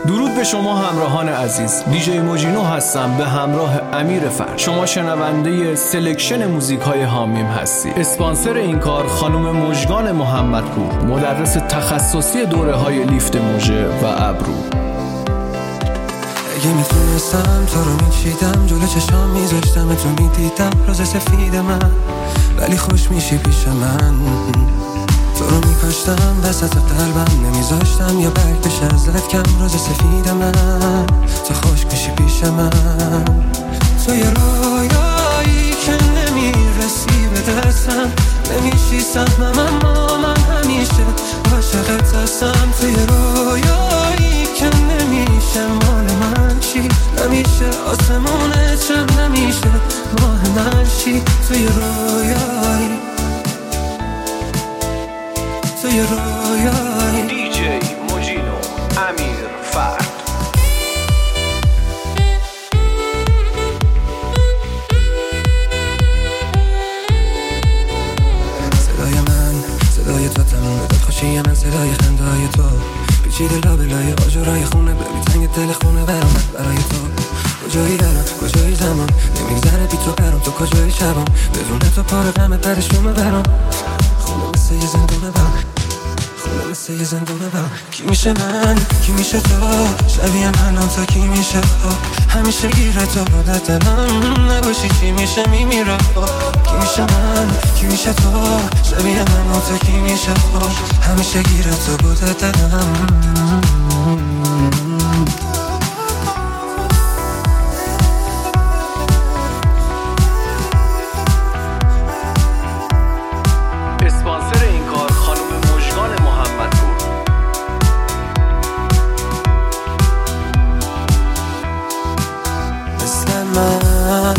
درود به شما همراهان عزیز، دیجی موجینو هستم به همراه امیر فرد. شما شنونده سلکشن موزیک های حامیم هستی. اسپانسر این کار خانم مژگان محمدپور، مدرس تخصصی دوره های لیفت موژه و ابرو. اگه میتونستم تو رو میچیدم، جلو چشام میذاشتم تو میدیدم روز سفید من، ولی خوش میشی پیش من. تو رو میکاشتم وسط قلبم، نمیذاشتم یا برگ بشه ازت کم روز سفید من. تو خوش میشی پیش من، تو یه رویایی که نمیرسی به دستم، نمیشی سهمم اما من همیشه عاشقت هستم. تو یه رویایی که نمیشه مال من چی، نمیشه آسمونه چم، نمیشه ماه من چی. تو یه رویایی، تو یه رویایی. دیجی موجینو، امیر فرد. صدای من، صدای تو تموم داد خوشی من، صدای خندای تو پیچیده لابلای آجرای خونه، ببین تنگ دل خونه برام برای تو. کجایی دارم، کجایی زمان، نمیگذره بی تو برام، تو کجایی شبام، بدون تو پاره غم پرشومه برام. خونه مثل یه زندونه برام، خونه مثل یه زندونه برام. کی میشه من، کی میشه تو، شبیه منم تا کی میشه تو، همیشه گیره تو بوده دلم، نباشی چی میشه میمیره. کی میشه من، کی میشه تو، شبیه منم تا کی میشه تو، همیشه گیره تو بوده دلم. اسپانسر این کار خانم مژگان محمدپور. مثل من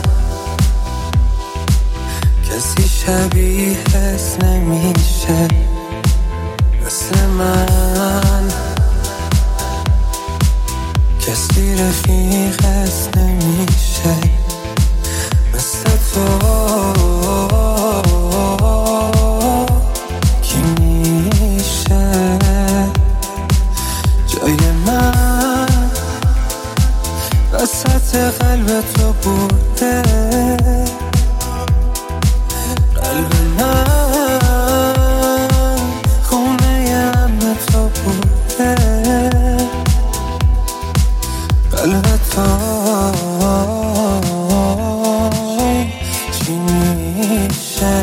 کسی شبیهت نمیشه، مثل من کسی رفیقت نمیشه، مثل تو کی میشه جای من وسط قلب تو بوده، قلب من خونه امن تو بوده، قلب تو چی میشه.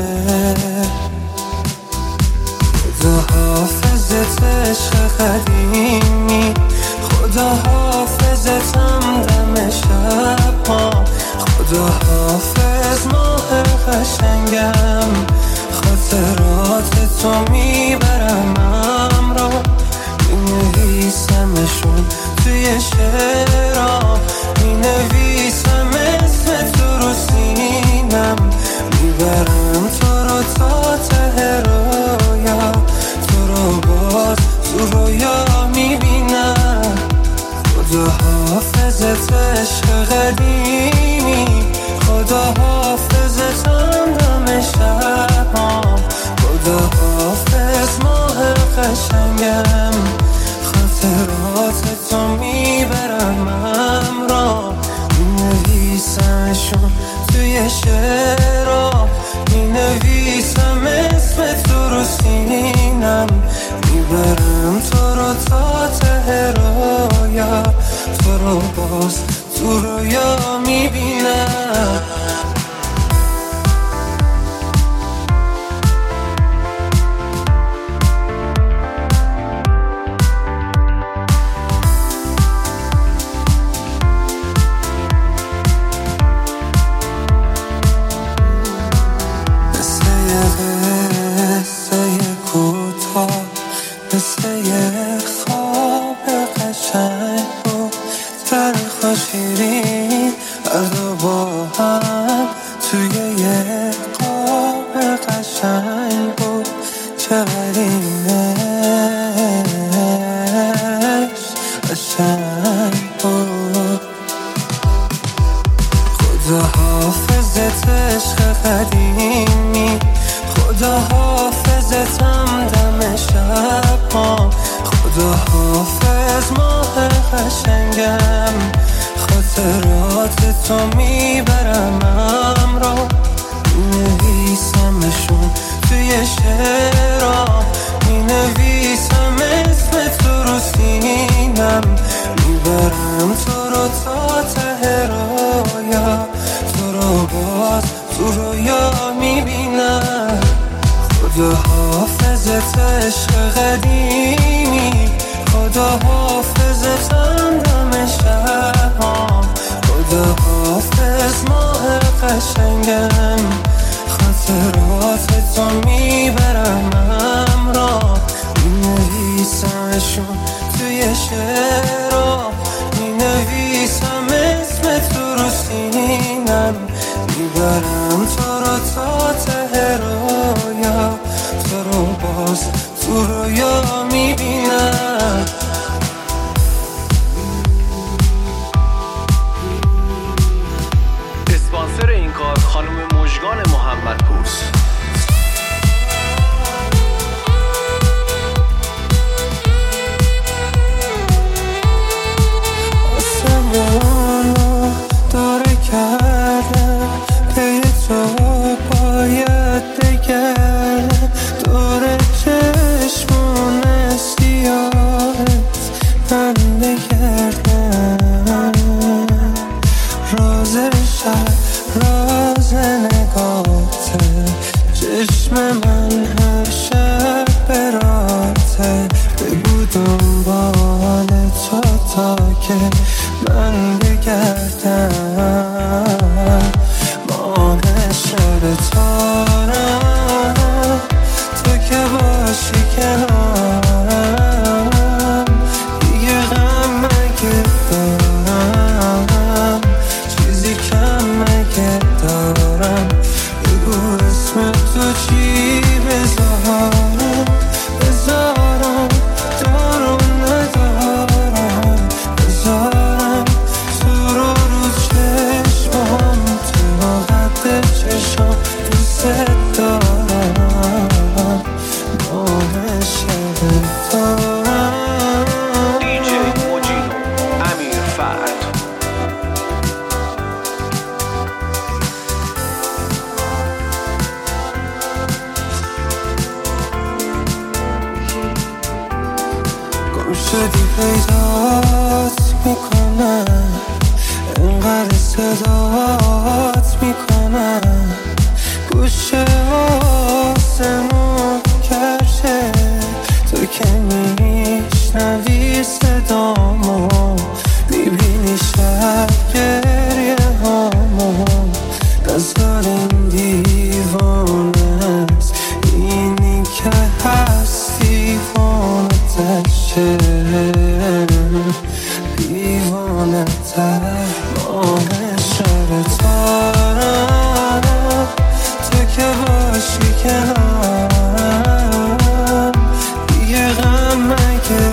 خدا حافظت عشق قدیمی، خدا حافظتم دم شب ها، خدا حافظ ماه قشنگم، خاطرات تو میبرم همراه، مینویسمشون توی شعرام، مینویسم اسم تو رو سینم، میبرم تو رو تا ته رویا، تو رو باز تو رویا میبینم. خدا حافظت عشق قدیمی، خدا حافظتم دم شبام، خدا حافظ ماه قشنگم، خاطرات تو میبرم همراه، مینویسمشون توی شعرها، مینویسم اسم تو رو سینم، میبرم تو رو تا ته رویا، تو رو باز تو رویا میبینم. مثل یه خواب قشنگ بود، تلخ و شیرین هر دو با هم، توی یه خواب قشنگ بود، چقدر اینش قشنگ بود. خدا حافظت عشق قدیمی، خدا حافظتم دم شب ها، خدا حافظ ماه قشنگم، خاطرات تو میبرم همراه، مینویسمشون توی شعرها، مینویسم اسم تو رو سینم، میبرم تو رو تا ته رویا، تو رو باز تو رویا میبینم. خدا حافظت عشق قدیمی، خدا حافظت همدم شبام، خدا حافظ ماه قشنگم، خاطرات تو میبرم همراه، مینویسمشون توی شعرها، مینویسم اسم تو رو سینم، میبرم تو رو تا ته رویا، تو رو باز تو رویا میبینم. اسپانسر این کار خانم مژگان محمدپور. آسمانو داره کردم، پی تو باید بگردم، دور چشمون سیاهت من بگردم، راز شب راز نگاته، چشم من هر شب براته، بگو دنبال تو تا که من بگردم، ماه شب تارم، تو که باشی کنارم، دیگه غم مگه دارم، چیزی کم مگه دارم، بگو اسم تو چی بذارم، بذارم دارم ندارم، بذارم تو رو چشمام، تو قد چشم دوست دارم، ماه شب دارم. دیجی موجینو امیر فرد. گم شدی پیدات میکنم، انقدر صدات میکنم، گوشه آسمون کرشه، تو که میشنوی صدامو، میبینی شب گریه هامو، نزار این دیوانه است، اینی که هست دیوانه تشه، دیوانه تر، ماه شب تارم، تو که باشی کنارم، دیگه غم مگه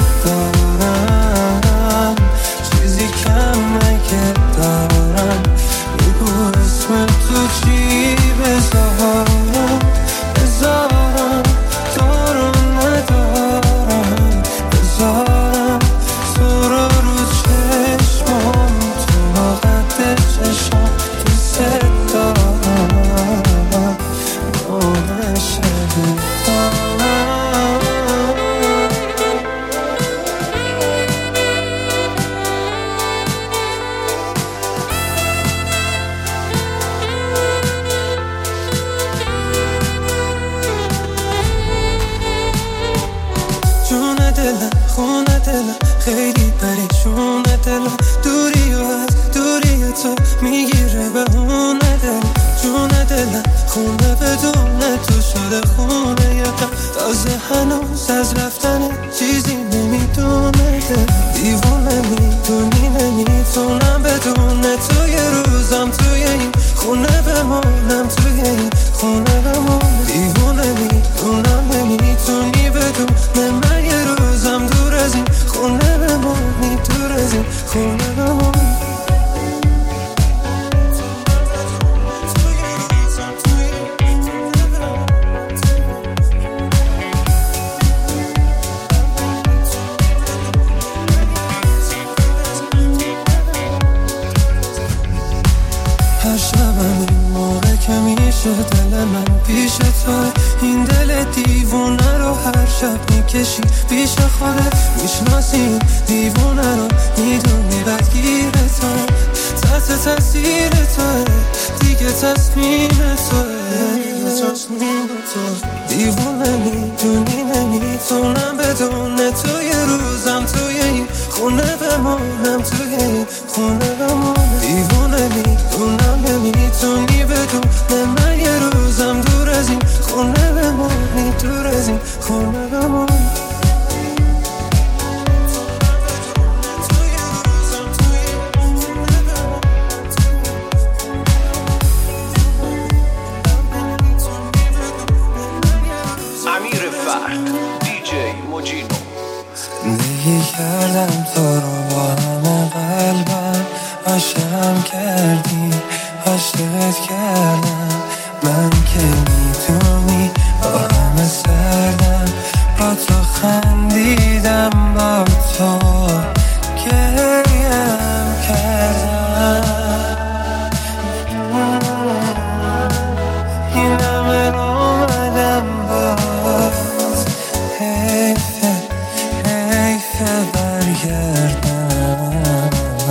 دارم، چیزی کم مگه دارم، بگو اسم تو چی بذارم، بذارم دارم ندارم، بذارم تو رو چشمام، تو قد چشم دوست دارم، ماه شب دارم. جون دلم خونه دلم خیلی پریشون دلم، دوری و از دوری تو میگیره به اون دلم، جون دلم خونه بدون تو شده خونه یکم، تازه هنوز از رفتن چیزی نمیدونه دل، دیوونه میدونی نمیتونم بدون تو یه روزم توی این خونه بمونم، توی این خونه بمونم، دیوونه میدونم نمیتونی بدون من یه روزم دور از این خونه بمونی، دور از این خونه بمونی. دل من پیش تو، این دل دیوونه رو هر شب میکشی پیش خودت، میشناسی دیوونه رو، میدونی بدگیر توه، تحت تاثیر توه، دیگه تصمیم توه، دیوونه میدونی نمیتونم بدون تو یه روزم توی این خونه بمونم، توی این خونه بمونم، دیوونه میدونم نمیتونی بدون من یه روزم دور از این خونه بمونی، دور از این خونه بمونی. زندگی کردم تو رو با همه قلبم، عاشقم کردی عاشقت کردم، من که میدونی با همه سردم، با تو خندیدم با تو گریم کردم، این همه رو اومدم باز، حیفه برگردم،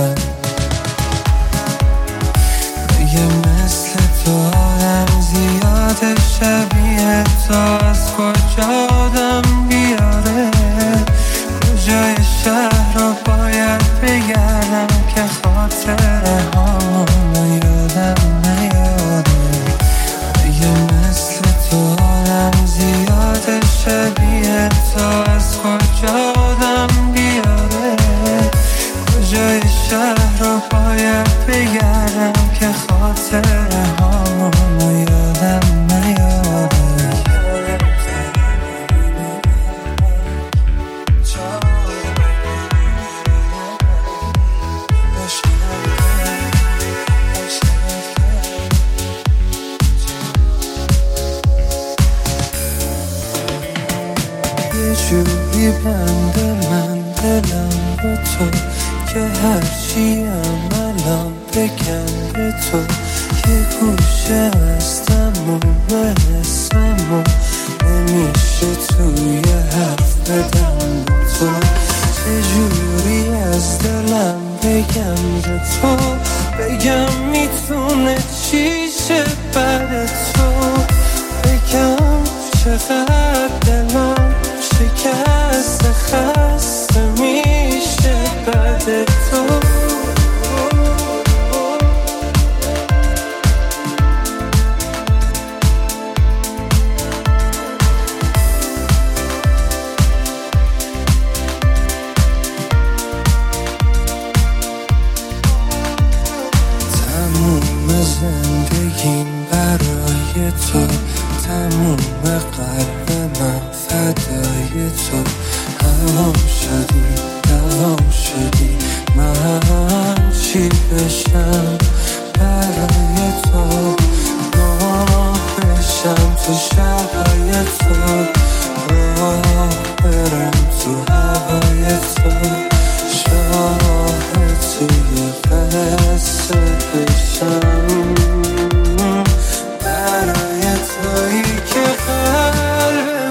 دیگه مثل تو آدم زیاده، شبیه تو از کجا آدم بیاره، کجای شهر رو باید بگردم که خاطره هامو یادم نیاره، دیگه مثل تو آدم زیاده، شبیه تو از کجا آدم بیاره، کجای شهر رو باید بگردم که خاطره هامو یادم نیاره. یه جوری بنده من دلم به تو که هرچی الان بگم به تو، یه گوشه از تموم حسمو نمیشه توی حرف بدم به تو، چجوری از دلم بگم به تو، بگم میتونه چی شه بعد تو، بگم چقدر دلم شکست خسته میشه بعد تو. تموم زندگیم برای تو، تموم قلب من فدای تو، دوام شدی من چی بشم برای تو، راه بشم تو شبای تو، راه برم تو هوای تو، شاه توی قصه بشم برای تویی که قلب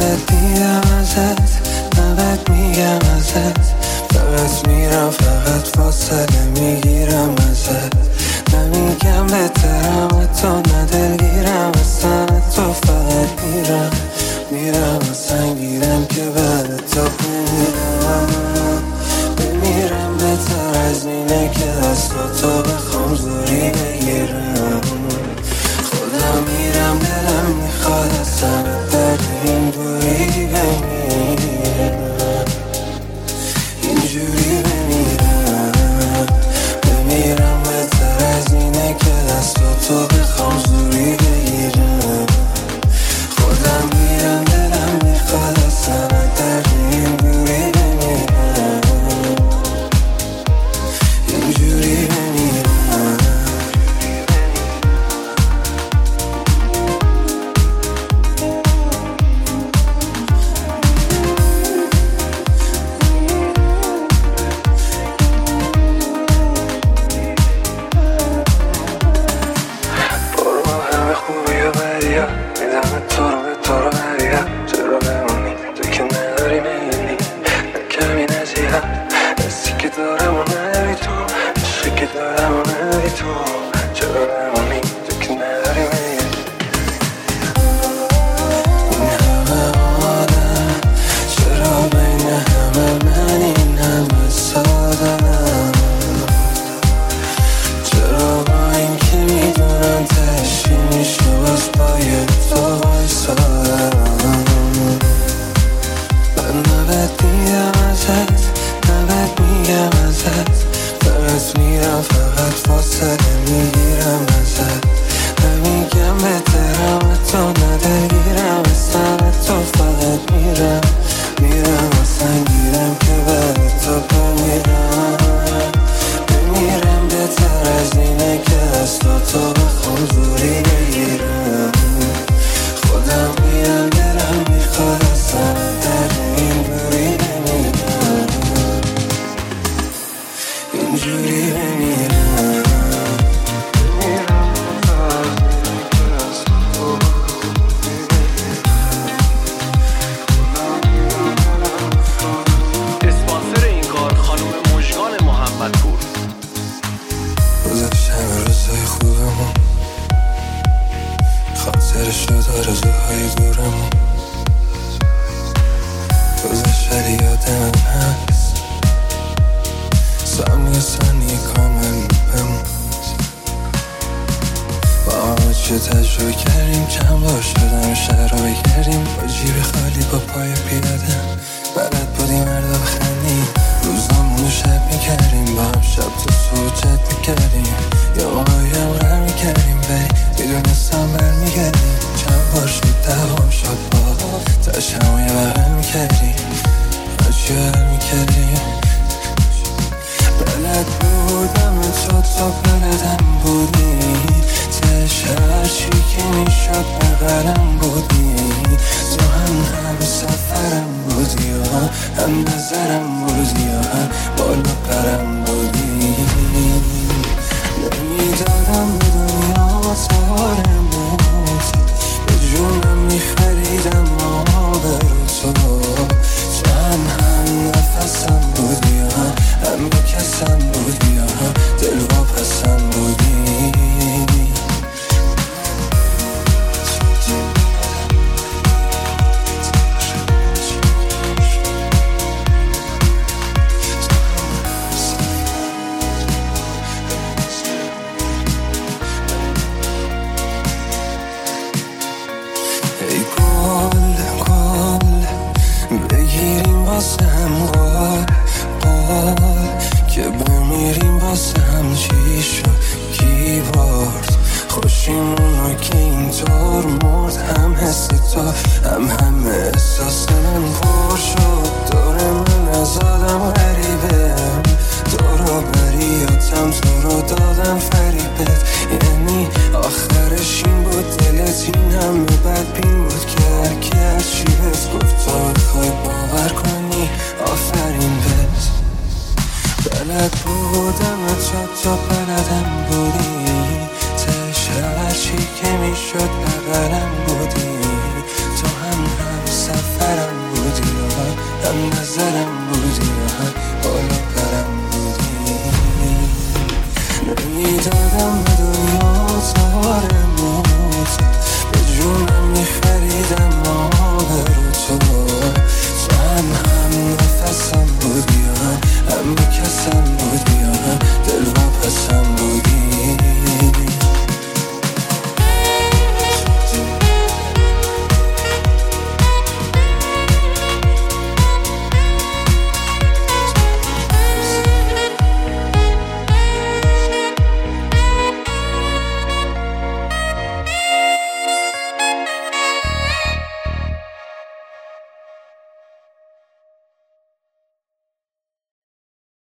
نباید دیدم ازت، نباید میگم ازت، فقط میرم فقط فاصله میگیرم ازت، نمیگم بهترم تو ندلگیرم اصلا تو، فقط میرم اصلا گیرم که بعد تو بمیرم بهتر از اینه که دستاتو بخوام زوری بگیرم، خودم میرم دلم میخواد اصلا در این دوری بمیرم، اینجوری بمیرم بهتر از اینه که دستاتو بخوام زوری بگیرم، خودم میرم دلم میخواد اصلا در این دوری بمیرم، اینجوری بمیرم. تجربه کردیم چند بار شدم شهر رو بگردیم با جیب خالی با پای پیاده، بلد بودیم مردا بخندیم، روزامونو شب میکردیم با هم، شب تو سوچت میکردیم یا ماهایم غر میکردیم ولی میدونستم برمیگردیم، چند بار شد دوام شد با تشمایه بغل میکردیم آجی حل میکردیم، بلد بودم تو بلدم بودی تش هرچی که میشد بغلم